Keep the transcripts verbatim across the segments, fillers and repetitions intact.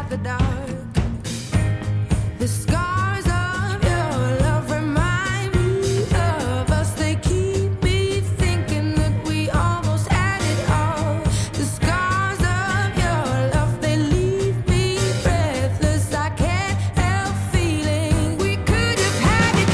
the dark. The scars of your love remind me of us. They keep me thinking that we almost had it all. The scars of your love, they leave me breathless. I can't help feeling we could have had it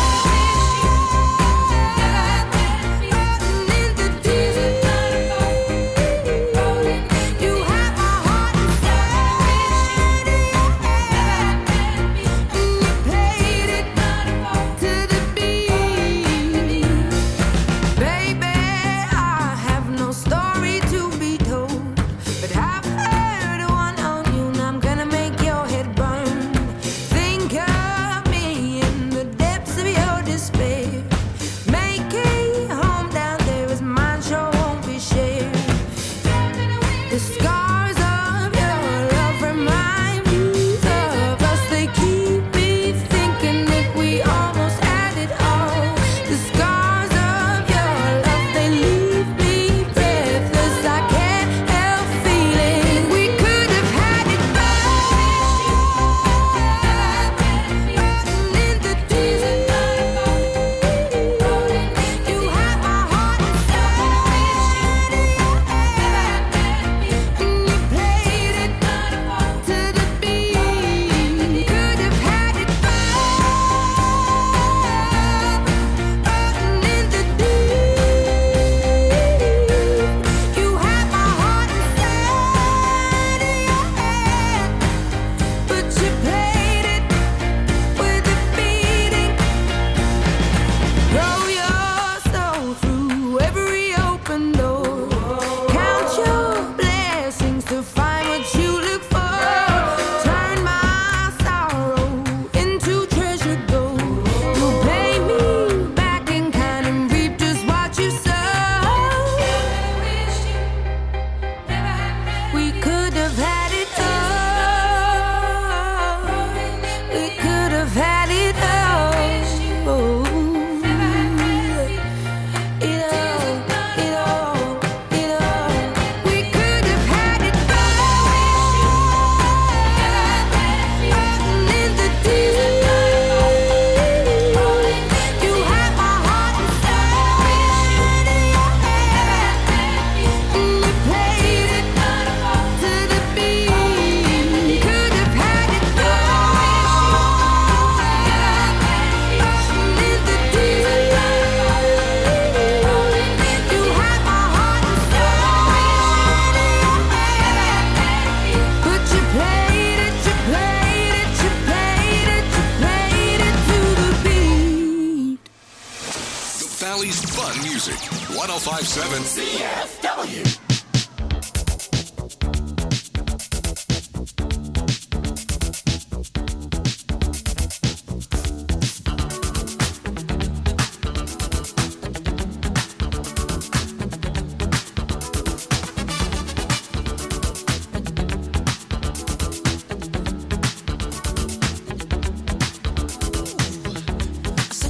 one oh five point seven C F W.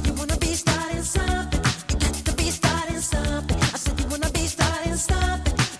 Something. I said you wanna be starting something.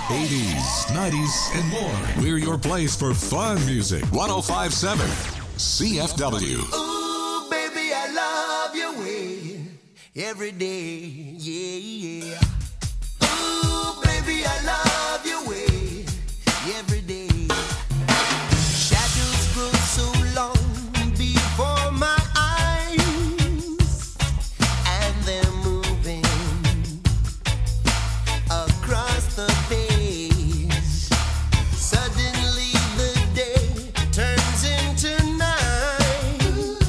eighties, nineties, and more. We're your place for fun music. one oh five point seven C F W. Ooh, baby, I love your way every day. Yeah, yeah. Ooh, baby, I love your way every day. Shadows grow so long before my eyes, and they're moving across the page. Suddenly the day turns into night,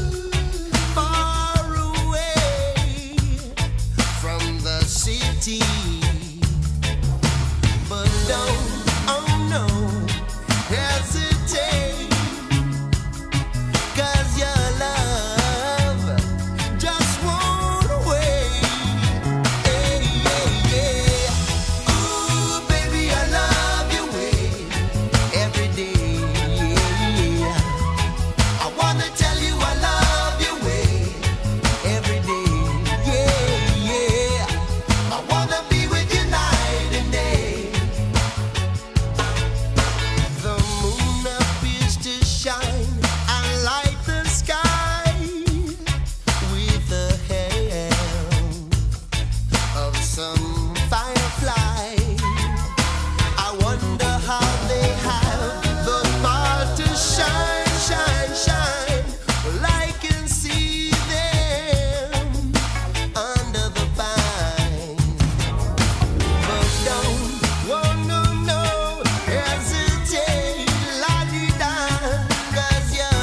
far away from the city. But don't, oh no, hesitate, 'cause your love just won't wait. Hey, yeah, yeah. Ooh, baby, I love your way every day. Yeah. I wanna tell you I love your way every day. Yeah, yeah. I wanna be with you night and day. The moon appears to shine and light the sky with the help of some firefly. I wonder how they have the power to shine, shine, shine. Well, I can see them under the pine. But don't, oh no, no, hesitate, la-di-da, 'cause your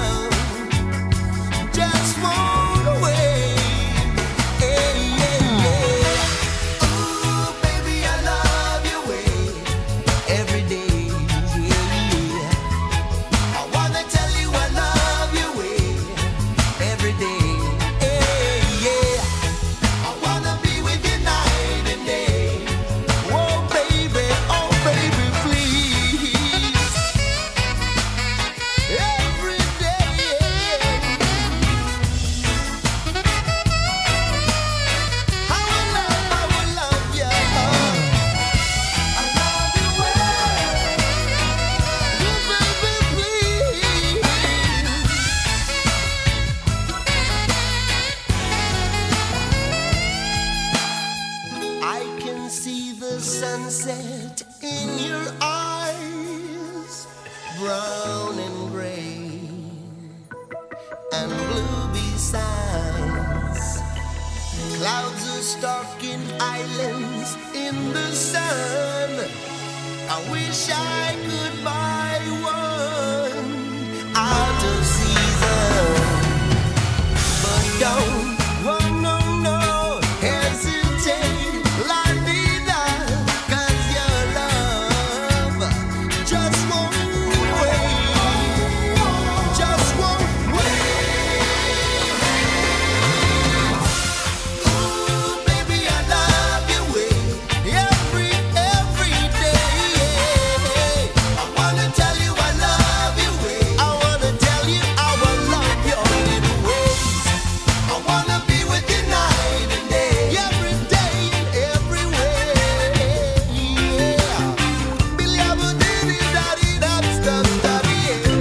love just won't wait. Hey, yeah, yeah. Ooh, baby, I love your way every day. Yeah. I wanna tell you I love your way every day. Hey, yeah. I wanna be with you night and day. Oh, baby, oh, baby, please. Every day. I will love, I will love you. I love you well. Oh, baby, please. I can see the sunset in your eyes, brown and gray and blue besides. Clouds are stalking islands in the sun. I wish I could buy one out of season. But don't, oh no, no, hesitate, la-di-da, 'cause your love just won't wait, just won't wait. Ooh, baby, I love your way every, every day. I wanna tell you I love your way. I wanna tell you I will love your little ways. I wanna be with you night and day, every day and every way. Yeah. Billy, I will diddy daddy that stuff daddy.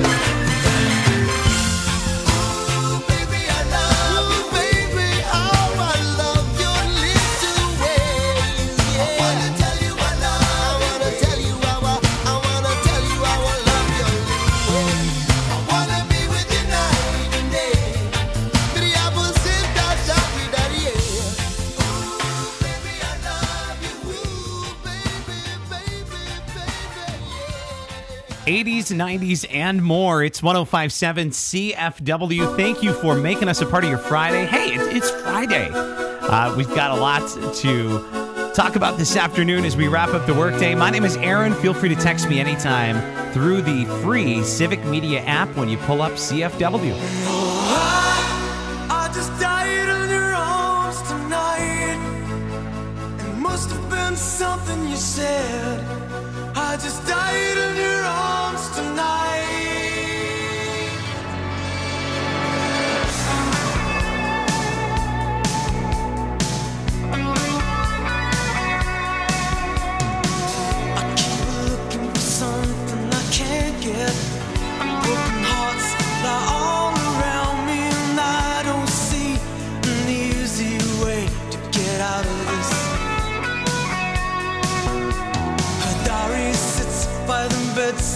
Ooh, baby, I love you, baby. How I love your little ways. Yeah. I wanna tell you I love. I wanna tell you I will. I wanna tell you I will love your little ways. I wanna be with you night and day. Billy, I will sit that daddy daddy. Ooh, baby, I love you. Ooh, baby, baby, baby, yeah. eighties, nineties, and more. It's one oh five point seven C F W. Thank you for making us a part of your Friday. Hey, it's, it's Friday. Uh, we've got a lot to talk about this afternoon as we wrap up the workday. My name is Aaron. Feel free to text me anytime through the free Civic Media app when you pull up C F W. I just died in your arms tonight. It must have been something you said. I just died in your arms tonight.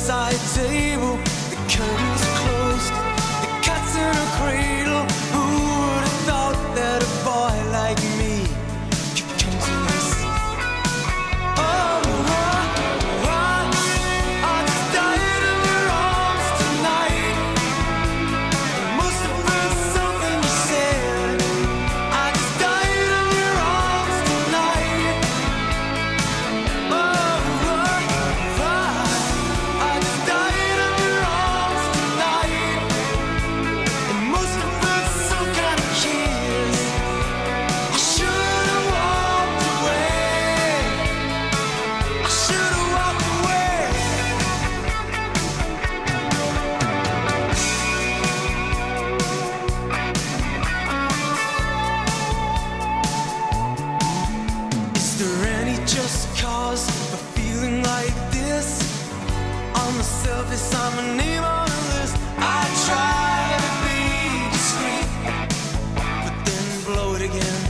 bedside table, the curtains closed, the cat's in a cradle. Who would have thought that a boy like me could come to this? Oh, I, I just died in your arms tonight. It must have been something you said. I just died in your arms tonight. Oh, I just died in your arms tonight. It must have been some kind of kiss. I should have walked away. I should have walked away. Is there any just cause for feeling like this? On the surface, I'm a name on a list. I try to be discreet, but then blow it again.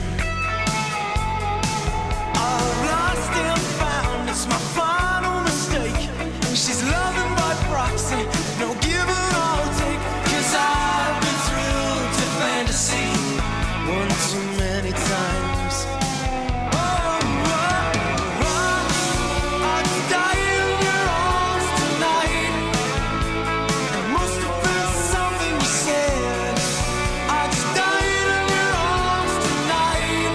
I've lost and found, it's my final mistake. She's loving by proxy, no give and I'll take. Cause I've been thrilled to fantasy one too many times. Oh, oh, oh, I just died in your arms tonight. It must have been something you said. I just died in your arms tonight.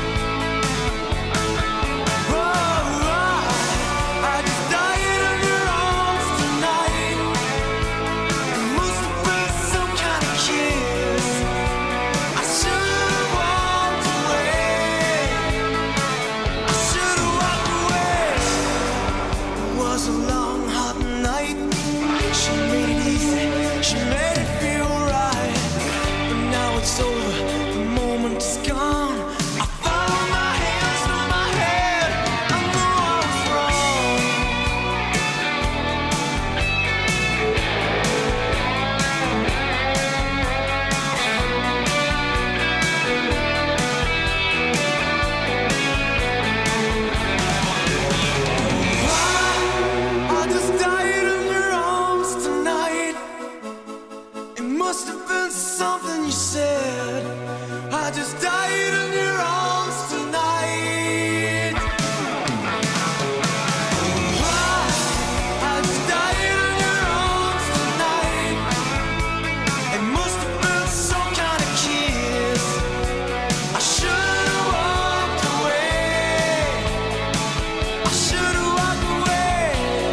Oh, oh, I just died in your arms tonight. It must have been some kind of kiss. I should have walked away. I should have walked away. It was a long, hot night. She made it easy. She made it feel right. But now it's over. The moment is gone. I found my hands through my head. I knew I was wrong. I just died in your arms tonight. It must have been something you said. I just died in your arms tonight. I just died in your arms tonight. It must have been some kind of kiss. I should have walked away. I should have walked away.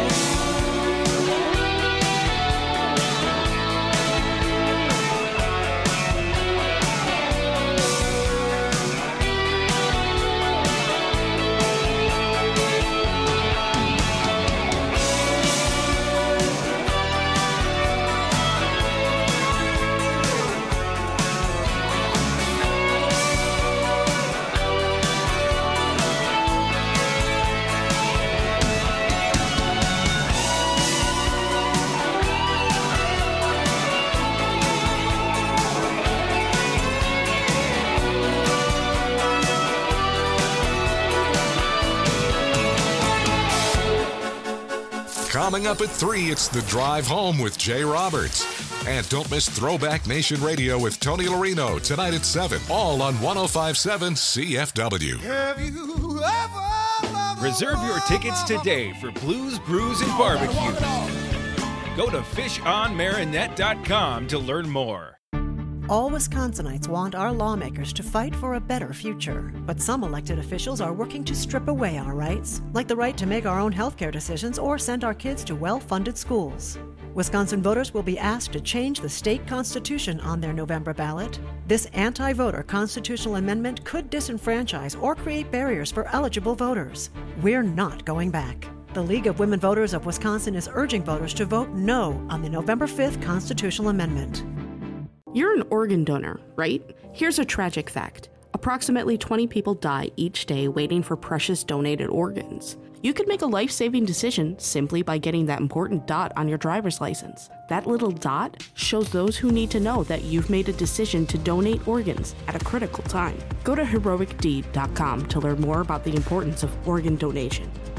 Coming up at three, it's The Drive Home with Jay Roberts. And don't miss Throwback Nation Radio with Tony Larino tonight at seven, all on one oh five point seven C F W. Have you ever Reserve your tickets today for Blues, Brews, and Barbecue. Go to fish on marinette dot com to learn more. All Wisconsinites want our lawmakers to fight for a better future, but some elected officials are working to strip away our rights, like the right to make our own healthcare decisions or send our kids to well-funded schools. Wisconsin voters will be asked to change the state constitution on their November ballot. This anti-voter constitutional amendment could disenfranchise or create barriers for eligible voters. We're not going back. The League of Women Voters of Wisconsin is urging voters to vote no on the November fifth constitutional amendment. You're an organ donor, right? Here's a tragic fact. Approximately twenty people die each day waiting for precious donated organs. You could make a life-saving decision simply by getting that important dot on your driver's license. That little dot shows those who need to know that you've made a decision to donate organs at a critical time. Go to heroic deed dot com to learn more about the importance of organ donation.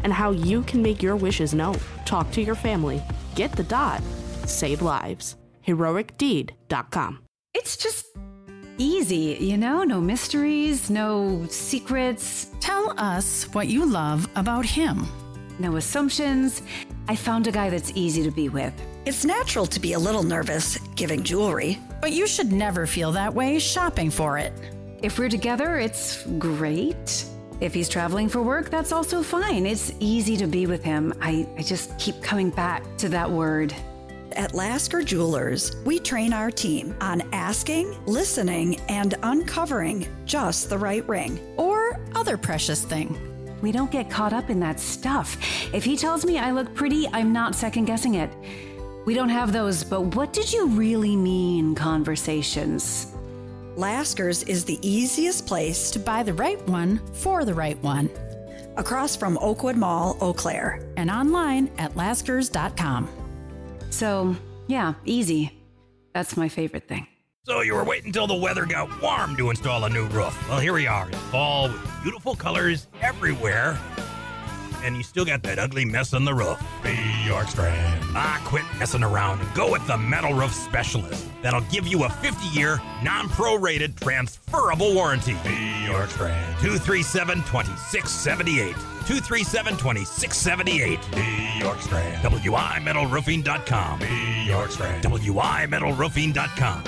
and how you can make your wishes known. Talk to your family. Get the dot. Save lives. heroic deed dot com. It's just easy, you know? No mysteries, no secrets. Tell us what you love about him. No assumptions. I found a guy that's easy to be with. It's natural to be a little nervous giving jewelry. But you should never feel that way shopping for it. If we're together, it's great. If he's traveling for work, that's also fine. It's easy to be with him. I, I just keep coming back to that word. At Lasker Jewelers, we train our team on asking, listening, and uncovering just the right ring. Or other precious thing. We don't get caught up in that stuff. If he tells me I look pretty, I'm not second guessing it. We don't have those, but what did you really mean conversations. Lasker's is the easiest place to buy the right one for the right one. Across from Oakwood Mall, Eau Claire. And online at laskers dot com. So, yeah, easy. That's my favorite thing. So you were waiting until the weather got warm to install a new roof. Well, here we are in fall with beautiful colors everywhere. And you still got that ugly mess on the roof. Be York Strand. Ah, quit messing around and go with the Metal Roof Specialist. That'll give you a fifty-year, non-prorated, transferable warranty. Be York Strand. two three seven, two six seven eight. two three seven, two six seven eight. Be York Strand. W I metal roofing dot com. Be York Strand. W I metal roofing dot com.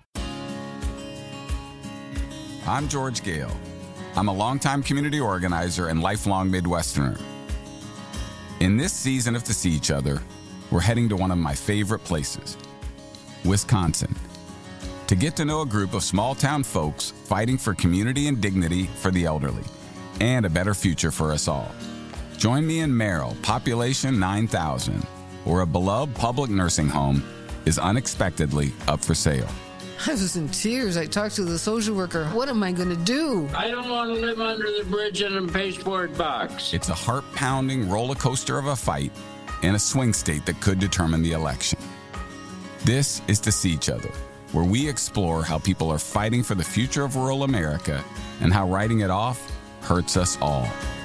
I'm George Gale. I'm a longtime community organizer and lifelong Midwesterner. In this season of To See Each Other, we're heading to one of my favorite places, Wisconsin, to get to know a group of small-town folks fighting for community and dignity for the elderly, and a better future for us all. Join me in Merrill, population nine thousand, where a beloved public nursing home is unexpectedly up for sale. I was in tears. I talked to the social worker. What am I going to do? I don't want to live under the bridge in a pasteboard box. It's a heart-pounding roller coaster of a fight in a swing state that could determine the election. This is To See Each Other, where we explore how people are fighting for the future of rural America and how writing it off hurts us all.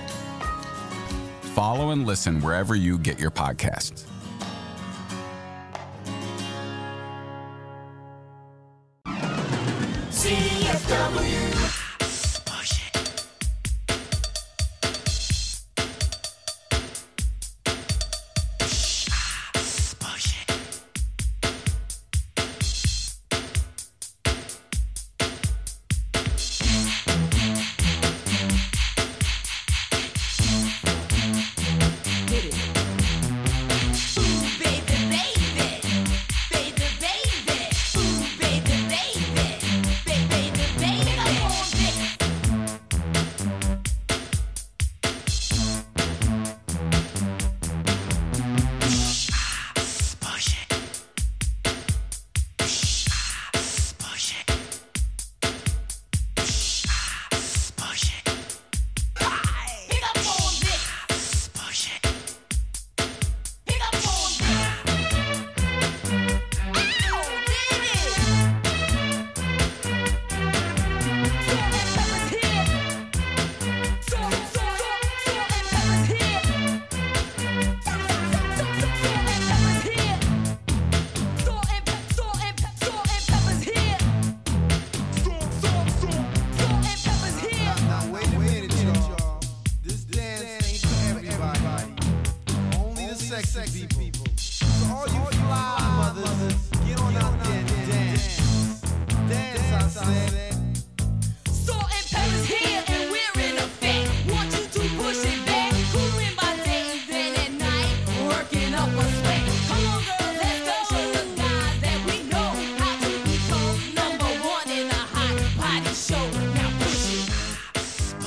Follow and listen wherever you get your podcasts. C F W.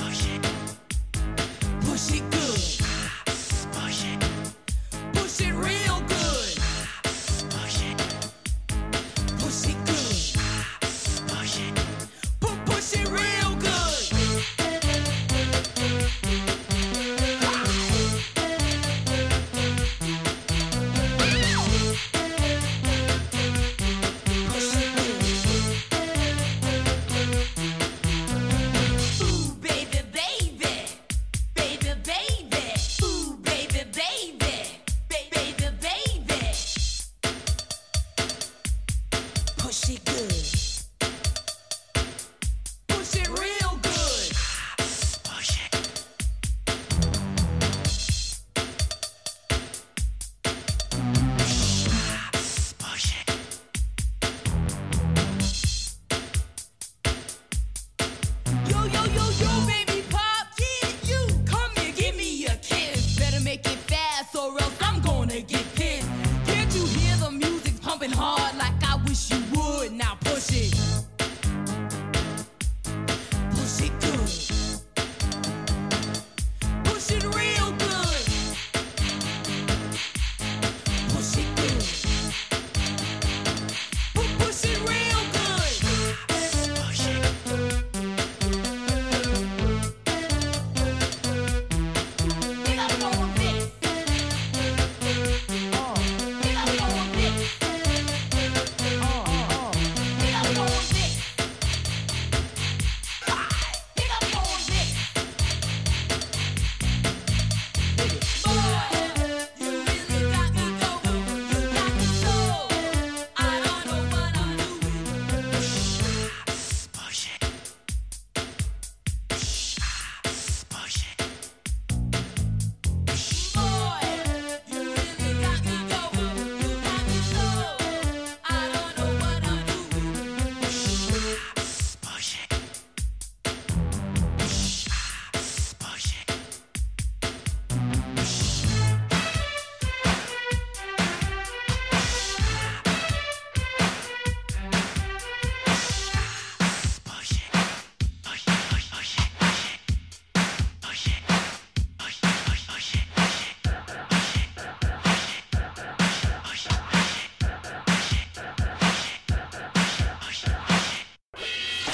Push it real.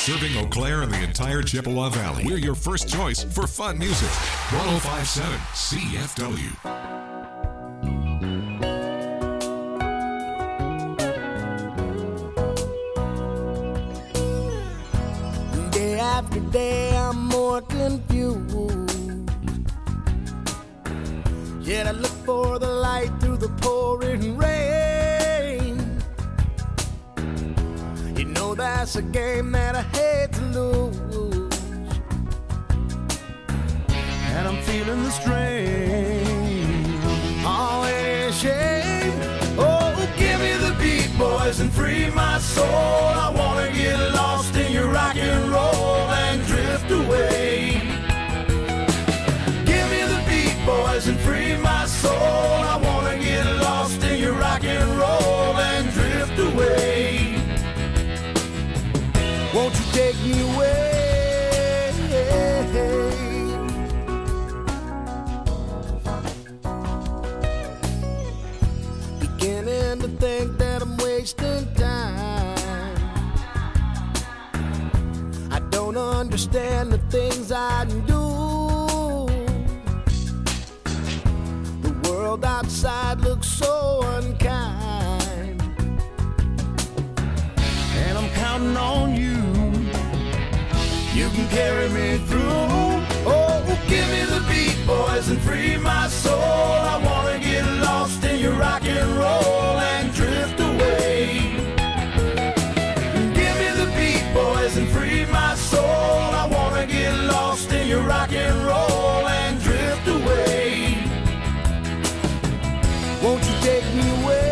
Serving Eau Claire and the entire Chippewa Valley. We're your first choice for fun music. one oh five point seven C F W. Day after day, I'm more confused. Yet I look for the light through the pouring rain. You know that's a game that I hate to lose. And I'm feeling the strain. Oh, it is shame. Oh, give me the beat, boys, and free my soul. I wanna get lost in your rock and roll and drift away. Give me the beat, boys, and free my soul. I wanna get lost in your rock and roll and drift away. Won't you take me away? Beginning to think that I'm wasting time. I don't understand the things I do. The world outside looks so unkind, and I'm counting on you. You can carry me through. Oh, give me the beat, boys, and free my soul. I wanna get lost in your rock and roll and drift away. Give me the beat, boys, and free my soul. I wanna get lost in your rock and roll and drift away. Won't you take me away?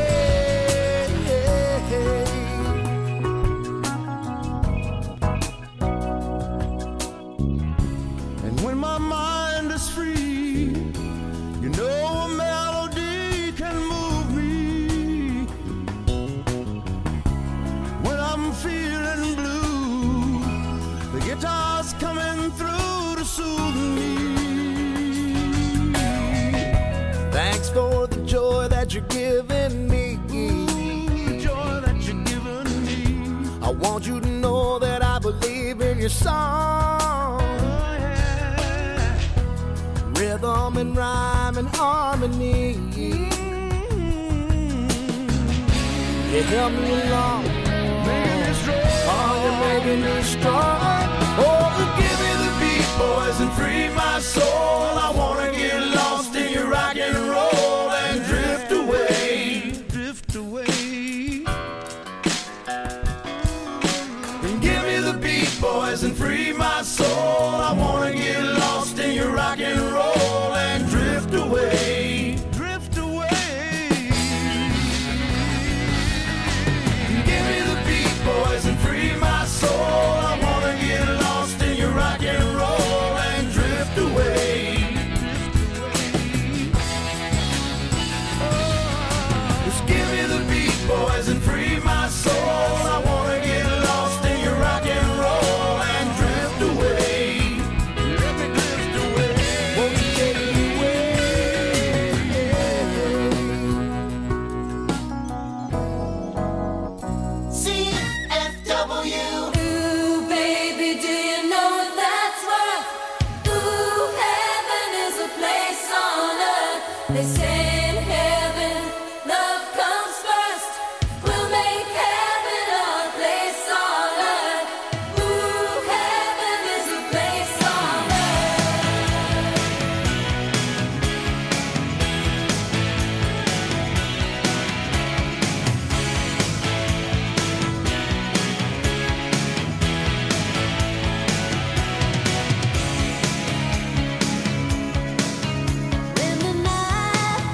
And when my mind is free, you know a melody can move me. When I'm feeling blue, the guitar's coming through to soothe me. Thanks for the joy that you're giving me. The joy that you're giving me. I want you to know that I believe in your song. Rhythm and rhyme and harmony. You help me along, making me strong. Oh, you're making me strong. Oh, give me the beat, boys, and free my soul. I wanna get lost in your rock and roll and drift away, drift away. And give me the beat, boys, and free my soul. I wanna get lost in your rock and roll and drift away, drift away. Give me the beat, boys, and free my soul. I wanna get lost in your rock and roll and drift away. Just give me the beat, boys, and free my soul. I wanna get lost in your rock and roll and drift away. Let me drift away. Won't you take me away? C F W. Ooh, baby, do you know what that's worth? Ooh, heaven is a place on earth. They say in heaven, love comes first. We'll make heaven a place on earth. Ooh, heaven is a place on In the night,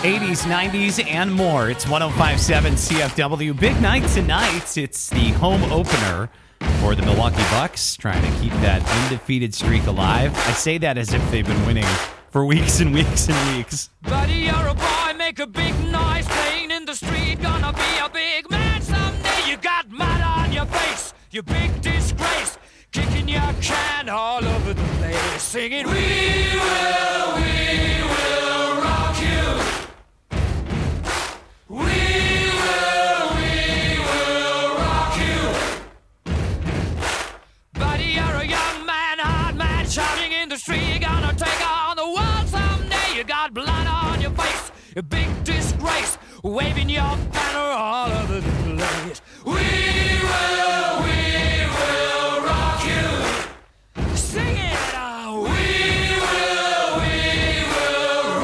eighties, nineties, and more. It's one oh five point seven C F W. Big night tonight. It's the home opener for the Milwaukee Bucks, trying to keep that undefeated streak alive. I say that as if they've been winning for weeks and weeks and weeks. Buddy, you're a boy, make a big noise, playing in the street, gonna be a big man someday. You got mud on your face, you big disgrace, kicking your can all over the place, singing, we will, we will rock you. We will, we will rock you. Buddy, you're a young man, hard man, shouting in the street, you're gonna take on the world someday. You got blood on your face, a big disgrace, waving your banner all over the place. We will, we will rock you. Sing it, oh, we will, we will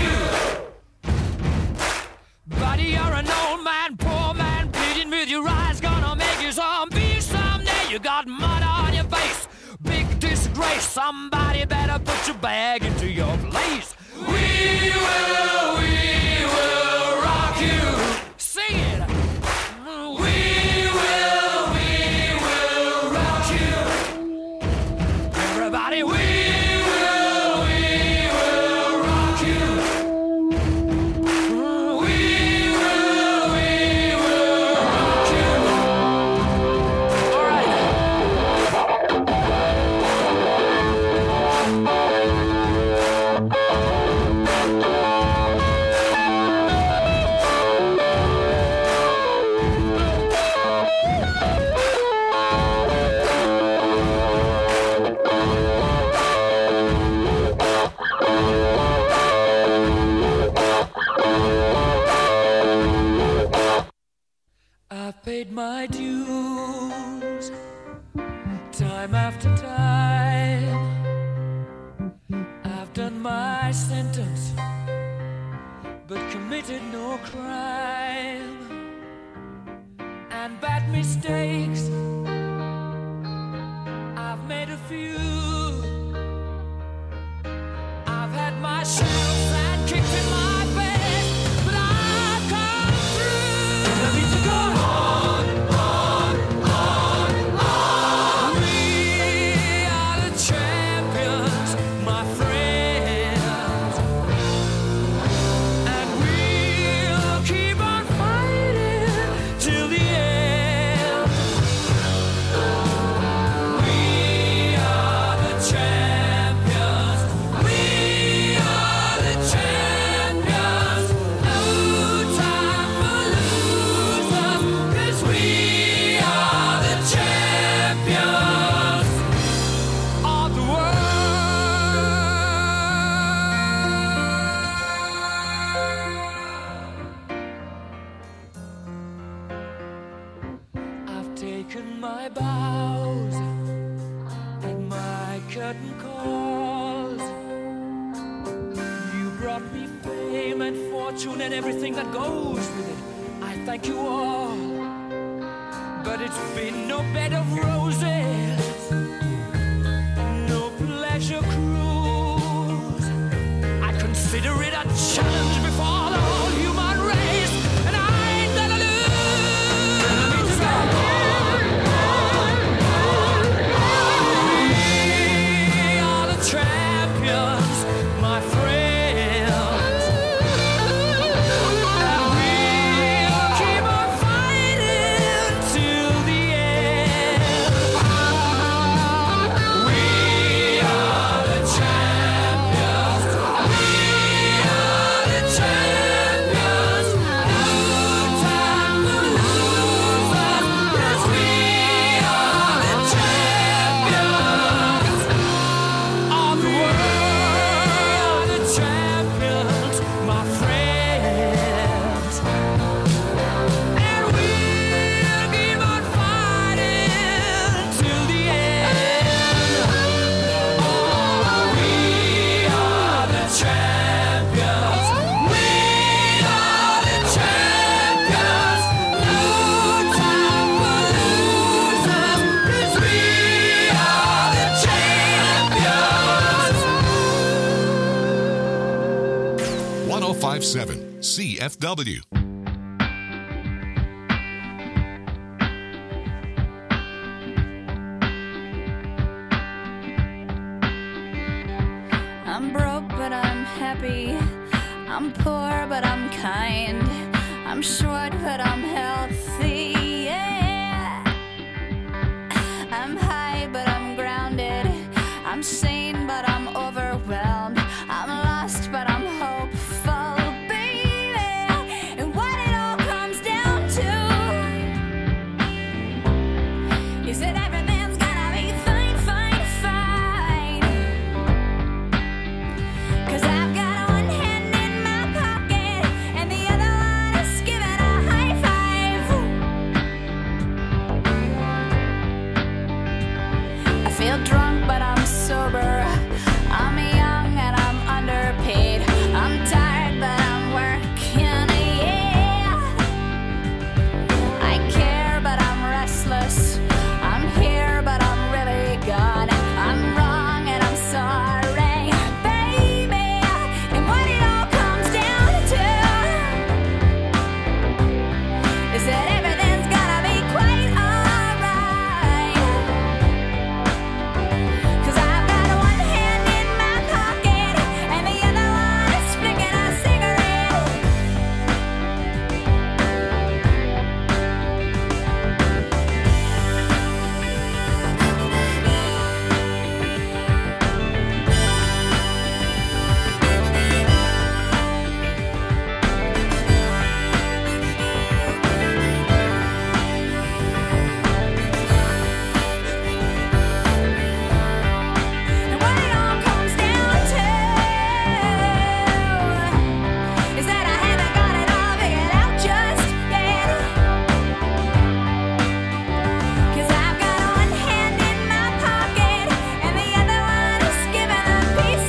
rock you. Buddy, you're an old man, poor man, pleading with your eyes, gonna make you zombie someday. You got mud on your face, big disgrace, somebody better put your bag into your place. We will, we will rock you. Sing it. We will, we will rock you. Everybody, we will, we will rock you. We will, we will rock you. All right. I've paid my dues time after time. I've done my sentence, but committed no crime. And bad mistakes, I've made a few. I've had my shells and kicked in my face, but I've come through. I need to go on, on, on, on. We are the champions, my friends, and we'll keep on fighting till the end. We are the champions. We are the champions. No time for losers, 'cause we are the champions of the world. I've taken my bows and my curtain calls. You brought me fame and fortune and everything that goes with it. I thank you all, but it's been no bed of roses, no pleasure cruise. I consider it a challenge before the whole human race, and I ain't gonna lose. We are the champions, my friends, and we'll keep on fighting till the end. We are the champions. We are the champions. five seven C F W. I'm broke, but I'm happy. I'm poor, but I'm kind. I'm short, but I'm healthy. Yeah. I'm high, but I'm grounded. I'm sane, but I'm overwhelmed. I'm lost, but I'm hopeful, baby. And what it all comes down to is that everything's gonna be fine, fine, fine. 'Cause I've got one hand in my pocket and the other one is giving a high five. I feel drunk, but I'm sober. I'm young and I'm underpaid. I'm tired, but I'm working, yeah. I care, but I'm restless. I'm here, but I'm really gone. I'm wrong and I'm sorry, baby. And what it all comes down to is that everything's gonna be quite alright. 'Cause I've got one hand in my pocket and the other one is flicking a cigarette. And what it all comes down to is that I haven't got it all figured out just yet. 'Cause I've got one hand in my pocket and the other one is giving a peace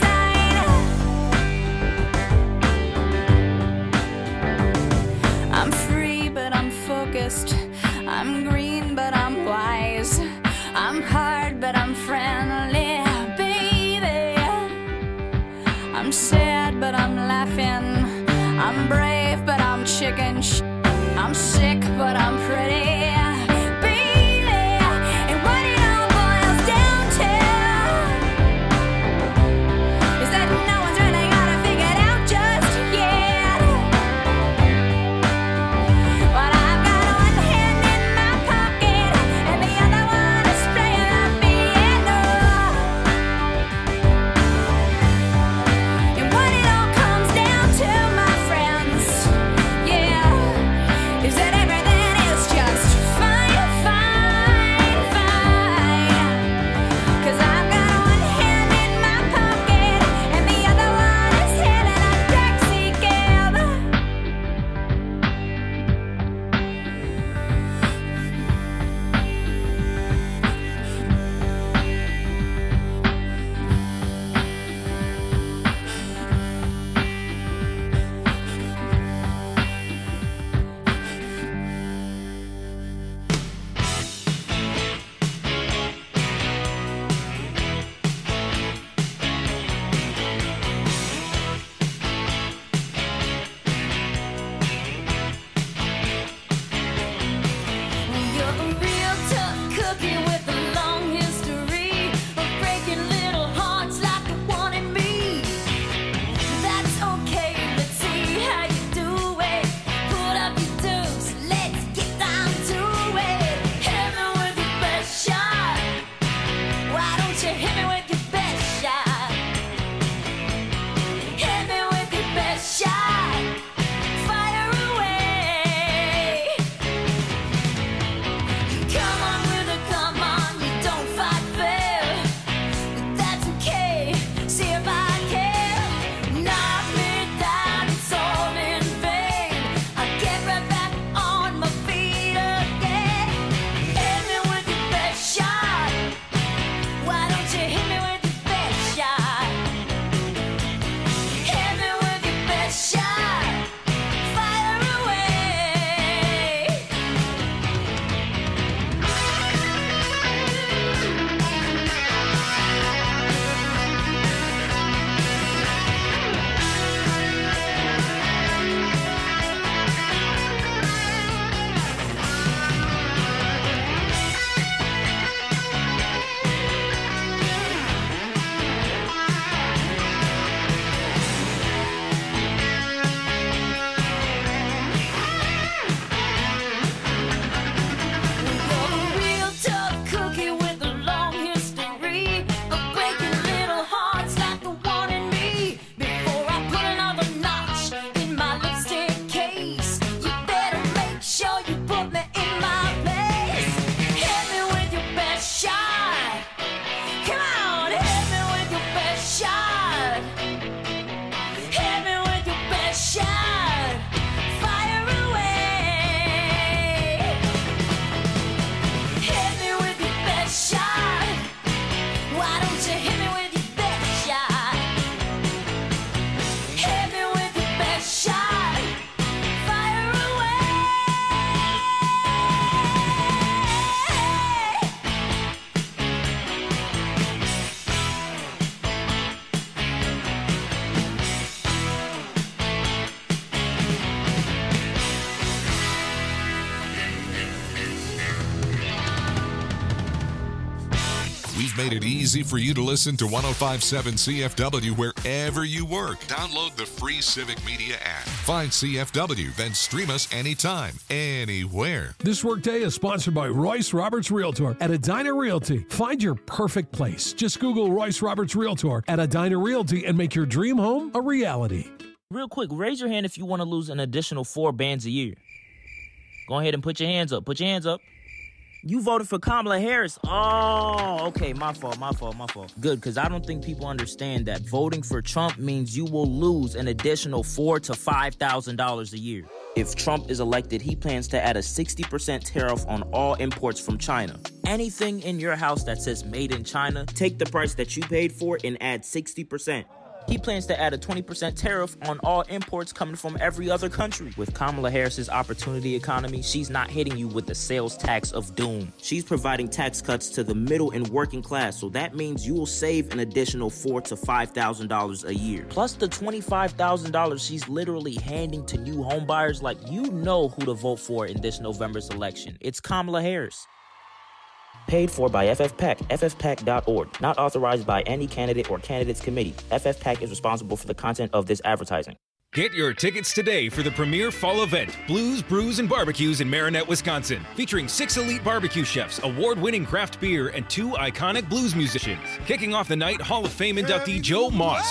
sign. I'm free, but I'm focused. I'm green, but I'm wise. I'm hard, but I'm friendly, baby. I'm sad, but I'm laughing. I'm brave, but I'm chicken sh- I'm sick, but I'm pretty, baby. And what it all boils down to is that no one's really got it figured out just yet. But I've got one hand in my pocket and the other one is playing the piano. And what it all comes down to, my friends, yeah, is that everything is just made it easy for you to listen to one oh five point seven C F W wherever you work. Download the free Civic Media app. Find C F W, then stream us anytime, anywhere. This workday is sponsored by Royce Roberts Realtor at Edina Realty. Find your perfect place. Just Google Royce Roberts Realtor at Edina Realty and make your dream home a reality. Real quick, raise your hand if you want to lose an additional four bands a year. Go ahead and put your hands up. Put your hands up. You voted for Kamala Harris. Oh, okay. My fault, my fault, my fault. Good, because I don't think people understand that voting for Trump means you will lose an additional four thousand to five thousand dollars a year. If Trump is elected, he plans to add a sixty percent tariff on all imports from China. Anything in your house that says made in China, take the price that you paid for and add sixty percent. He plans to add a twenty percent tariff on all imports coming from every other country. With Kamala Harris's opportunity economy, she's not hitting you with the sales tax of doom. She's providing tax cuts to the middle and working class, so that means you will save an additional four thousand to five thousand dollars a year. Plus the twenty-five thousand dollars she's literally handing to new homebuyers. Like, you know who to vote for in this November's election. It's Kamala Harris. Paid for by F F PAC, F F PAC dot org. Not authorized by any candidate or candidates committee. F F PAC is responsible for the content of this advertising. Get your tickets today for the premier fall event, Blues, Brews, and Barbecues in Marinette, Wisconsin. Featuring six elite barbecue chefs, award-winning craft beer, and two iconic blues musicians. Kicking off the night, Hall of Fame inductee Joe Moss.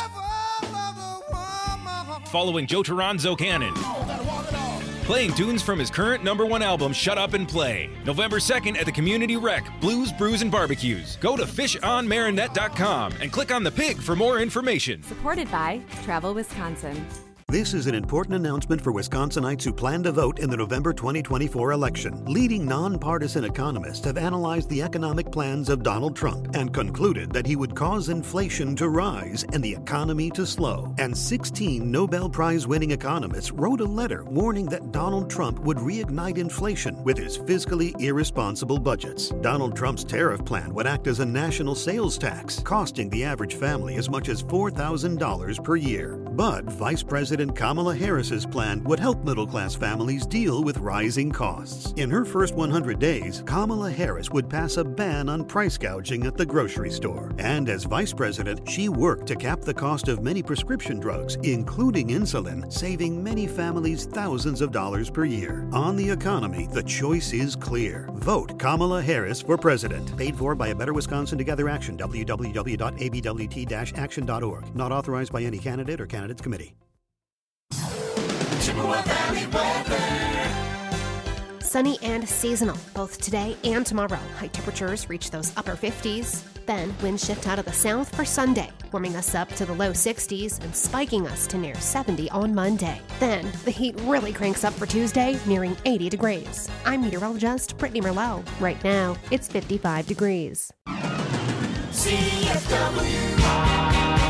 Following Joe Toronzo Cannon. Playing tunes from his current number one album, Shut Up and Play. November second at the Community Rec, Blues, Brews, and Barbecues. Go to fish on marinette dot com and click on the pig for more information. Supported by Travel Wisconsin. This is an important announcement for Wisconsinites who plan to vote in the November twenty twenty-four election. Leading nonpartisan economists have analyzed the economic plans of Donald Trump and concluded that he would cause inflation to rise and the economy to slow. And sixteen Nobel Prize-winning economists wrote a letter warning that Donald Trump would reignite inflation with his fiscally irresponsible budgets. Donald Trump's tariff plan would act as a national sales tax, costing the average family as much as four thousand dollars per year. But Vice President Kamala Harris's plan would help middle-class families deal with rising costs. In her first one hundred days, Kamala Harris would pass a ban on price gouging at the grocery store. And as vice president, she worked to cap the cost of many prescription drugs, including insulin, saving many families thousands of dollars per year. On the economy, the choice is clear. Vote Kamala Harris for president. Paid for by A Better Wisconsin Together Action, w w w dot a b w t dash action dot org. Not authorized by any candidate or candidates committee. Chippewa Valley weather. Sunny and seasonal, both today and tomorrow. High temperatures reach those upper fifties. Then winds shift out of the south for Sunday, warming us up to the low sixties and spiking us to near seventy on Monday. Then the heat really cranks up for Tuesday, nearing eighty degrees. I'm meteorologist Brittany Merlot. Right now, it's fifty-five degrees. C F W.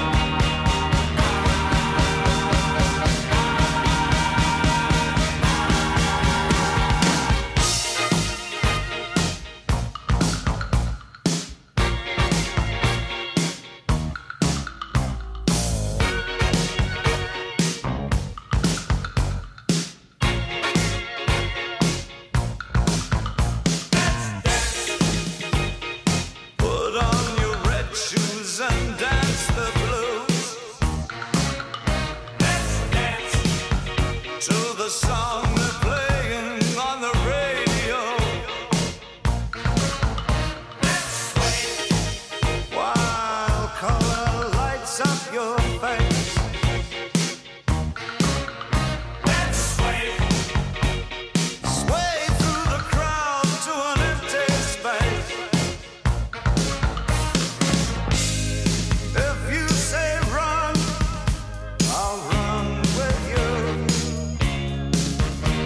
Put on your red shoes and dance the blues. Let's dance to the song they're playing on the radio. Let's sway while color lights up your face. Let's sway, sway through the crowd to an empty space. If you say run, I'll run with you.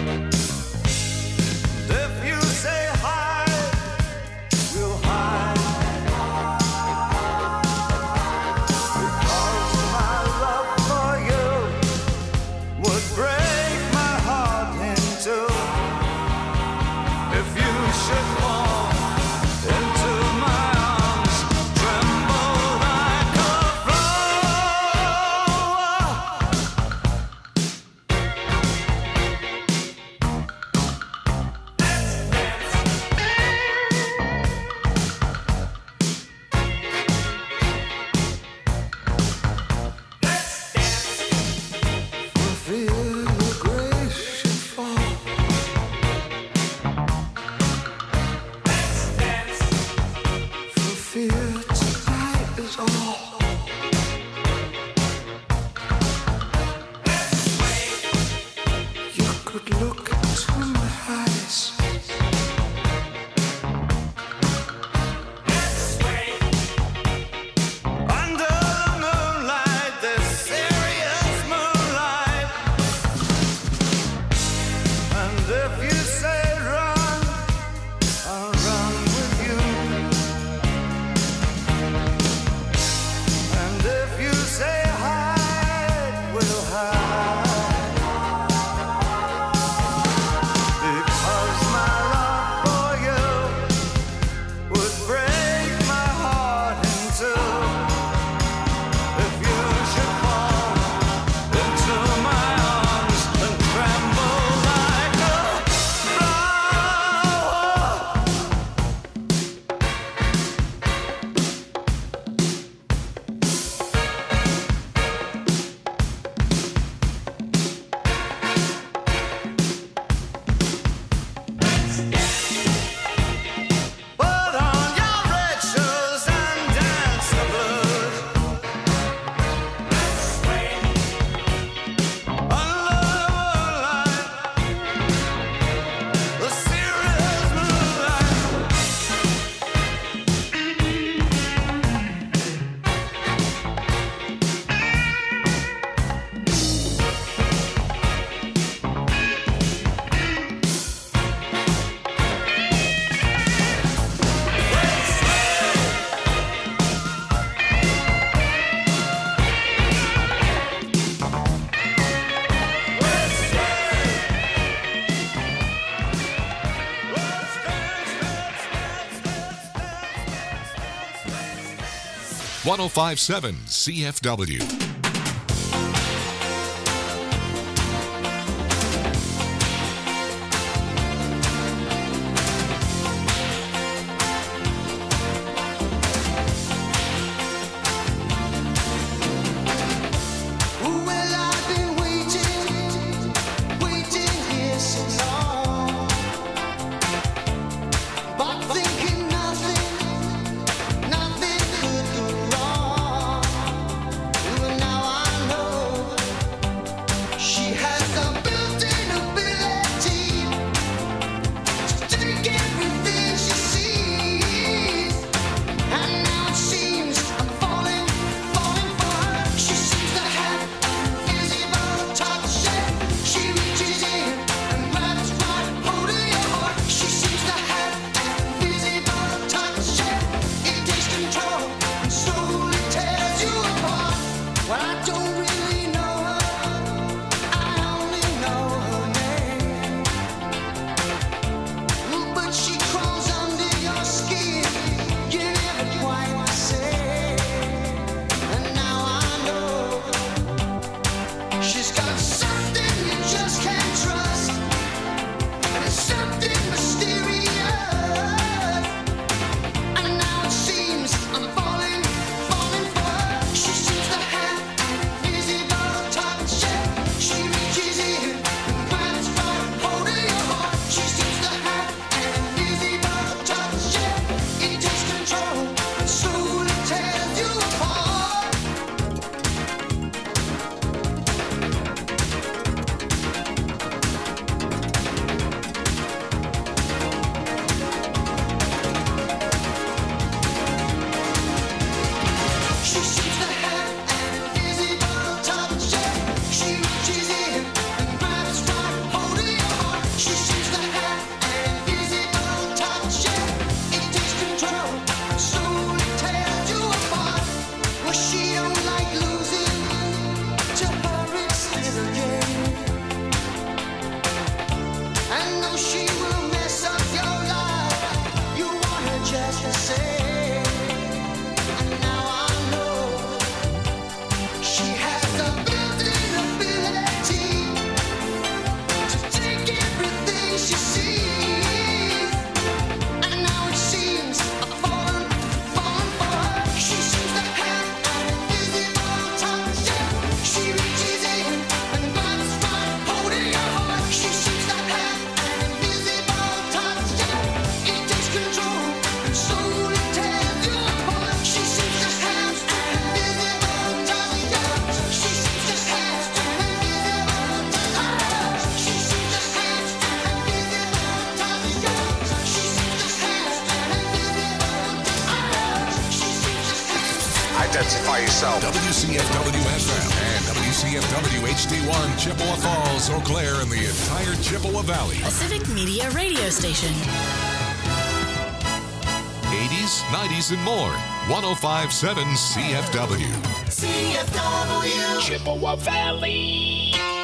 could look into my eyes. Under the moonlight, this serious moonlight. And if you say run, I'll run with you. And if you say hide, we'll hide. Because my love for you would break my heart in two. If you should fall into my arms and tremble like a flower. Put on your red shoes and dance the blues. Under the moonlight, the serious moonlight. one oh five point seven C F W. Well, I've been waiting, waiting here so long, but thinking nothing, nothing could go wrong. You and Identify yourself. W C F W F M and W C F W H D one, Chippewa Falls, Eau Claire, and the entire Chippewa Valley. A Civic Media radio station. eighties, nineties, and more. one oh five point seven C F W. C F W. Chippewa Valley.